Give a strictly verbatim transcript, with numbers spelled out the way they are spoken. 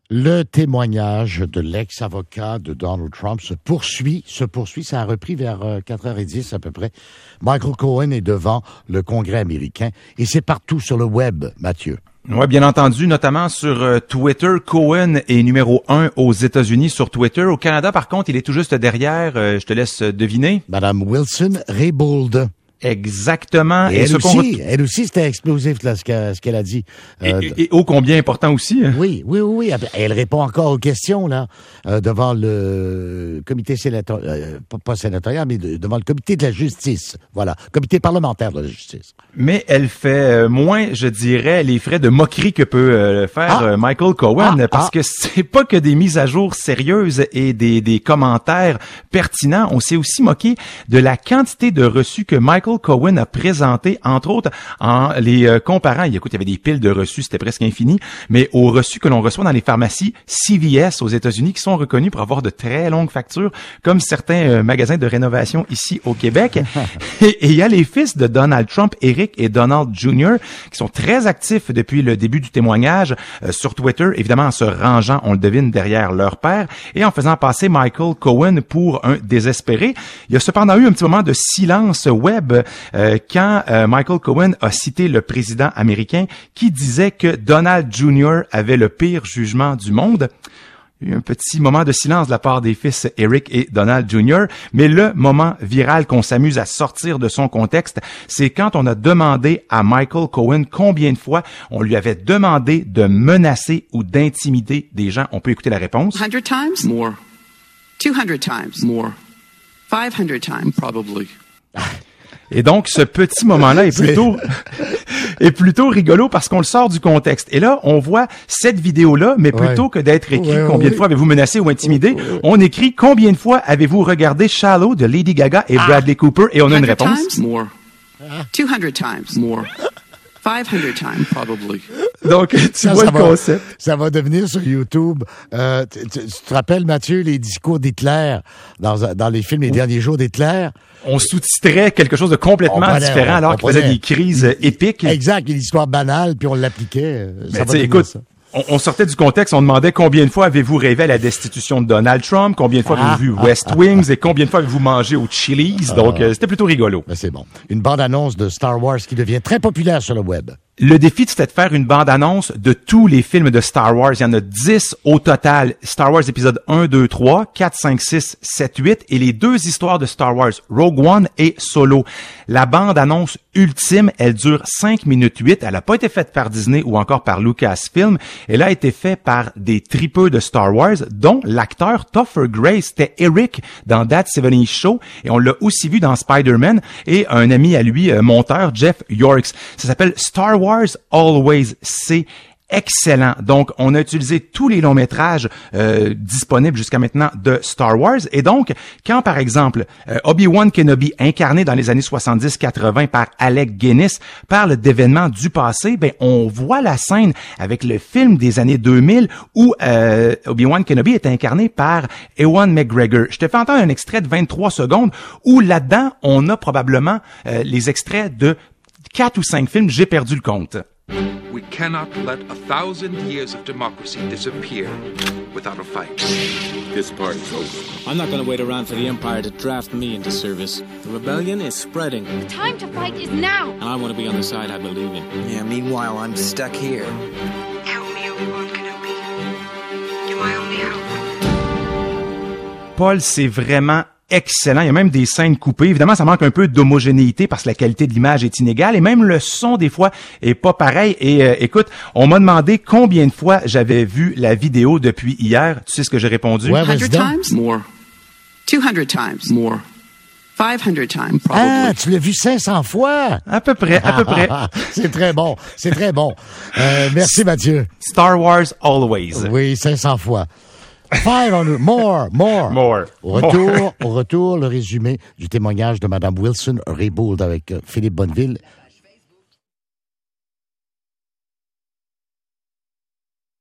Le témoignage de l'ex-avocat de Donald Trump se poursuit, se poursuit, ça a repris vers quatre heures dix à peu près. Michael Cohen est devant le Congrès américain et c'est partout sur le web, Mathieu. Oui, bien entendu, notamment sur euh, Twitter. Cohen est numéro un aux États-Unis sur Twitter. Au Canada, par contre, il est tout juste derrière. Euh, je te laisse deviner. Madame Wilson-Raybould. Exactement. Et, et elle, ce aussi, qu'on... elle aussi, c'était explosif là, ce, qu'elle, ce qu'elle a dit. Et, euh, et, et ô combien important aussi. Hein? Oui, oui, oui, oui. Elle répond encore aux questions là euh, devant le comité sénatorial, euh, pas sénatorial, mais de, devant le comité de la justice. Voilà, comité parlementaire de la justice. Mais elle fait moins, je dirais, les frais de moquerie que peut euh, faire ah. euh, Michael Cohen, ah, parce ah. que c'est pas que des mises à jour sérieuses et des, des commentaires pertinents. On s'est aussi moqué de la quantité de reçus que Michael Cohen a présenté, entre autres, en les euh, comparant. Écoute, il y avait des piles de reçus, c'était presque infini, mais aux reçus que l'on reçoit dans les pharmacies C V S aux États-Unis, qui sont reconnus pour avoir de très longues factures, comme certains euh, magasins de rénovation ici au Québec. et il y a les fils de Donald Trump, Eric et Donald Junior, qui sont très actifs depuis le début du témoignage euh, sur Twitter, évidemment en se rangeant, on le devine, derrière leur père, et en faisant passer Michael Cohen pour un désespéré. Il y a cependant eu un petit moment de silence web Euh, quand euh, Michael Cohen a cité le président américain qui disait que Donald Junior avait le pire jugement du monde. Il y a eu un petit moment de silence de la part des fils Eric et Donald Junior, mais le moment viral qu'on s'amuse à sortir de son contexte, c'est quand on a demandé à Michael Cohen combien de fois on lui avait demandé de menacer ou d'intimider des gens. On peut écouter la réponse. one hundred times? More. two hundred times? More. five hundred times? Probably. Et donc, ce petit moment-là est plutôt est plutôt rigolo parce qu'on le sort du contexte. Et là, on voit cette vidéo-là, mais plutôt ouais. que d'être écrit ouais, combien ouais. de fois avez-vous menacé ou intimidé, ouais. on écrit combien de fois avez-vous regardé Shallow de Lady Gaga et ah. Bradley Cooper, et on a une réponse. Times? More. two hundred times? More. five hundred times, probably. Donc, tu ça, vois ça le va, concept. Ça va devenir sur YouTube. Euh, tu, tu, tu te rappelles, Mathieu, les discours d'Hitler dans, dans les films Les Derniers Jours d'Hitler? On sous-titrait quelque chose de complètement prenait, différent on, alors on qu'il faisait des crises épiques. Exact, une histoire banale, puis on l'appliquait. Ça va écoute, ça. On, on sortait du contexte, on demandait combien de fois avez-vous rêvé à la destitution de Donald Trump, combien de fois ah, avez-vous vu ah, West ah, Wings ah, et combien de fois avez-vous mangé au Chili's. Donc, ah, euh, c'était plutôt rigolo. Ben c'est bon. Une bande-annonce de Star Wars qui devient très populaire sur le web. Le défi, c'était de faire une bande-annonce de tous les films de Star Wars. Il y en a dix au total. Star Wars épisode un, deux, trois, quatre, cinq, six, sept, huit et les deux histoires de Star Wars, Rogue One et Solo. La bande-annonce ultime, elle dure cinq minutes huit. Elle n'a pas été faite par Disney ou encore par Lucasfilm. Elle a été faite par des tripeux de Star Wars, dont l'acteur Topher Grace. C'était Eric dans That seventies Show et on l'a aussi vu dans Spider-Man et un ami à lui, monteur, Jeff Yorks. Ça s'appelle Star Wars Always. C'est excellent. Donc, on a utilisé tous les longs métrages euh, disponibles jusqu'à maintenant de Star Wars. Et donc, quand, par exemple, euh, Obi-Wan Kenobi, incarné dans les années soixante-dix quatre-vingt par Alec Guinness, parle d'événements du passé, ben on voit la scène avec le film des années deux mille où euh, Obi-Wan Kenobi est incarné par Ewan McGregor. Je te fais entendre un extrait de vingt-trois secondes où là-dedans, on a probablement euh, les extraits de quatre ou cinq films, j'ai perdu le compte. We cannot let a thousand years of democracy disappear without a fight. This party's over. I'm not going to wait around for the Empire to draft me into service. The rebellion is spreading. The time to fight is now. And I want to be on the side I believe in. Yeah, meanwhile, I'm stuck here. Help me, Obi-Wan Kenobi. You're my only hope. Paul, c'est vraiment excellent. Il y a même des scènes coupées. Évidemment, ça manque un peu d'homogénéité parce que la qualité de l'image est inégale et même le son, des fois, est pas pareil. Et euh, écoute, on m'a demandé combien de fois j'avais vu la vidéo depuis hier. Tu sais ce que j'ai répondu? Ouais, one hundred times? More. two hundred times? More. five hundred times? Probably. Ah, tu l'as vu cinq cents fois? À peu près, à peu près. C'est très bon, c'est très bon. Euh, merci, Mathieu. Star Wars Always. Oui, cinq cents fois. five hundred, more, more. More. Au retour, au retour, le résumé du témoignage de Madame Wilson-Raybould avec Philippe Bonneville.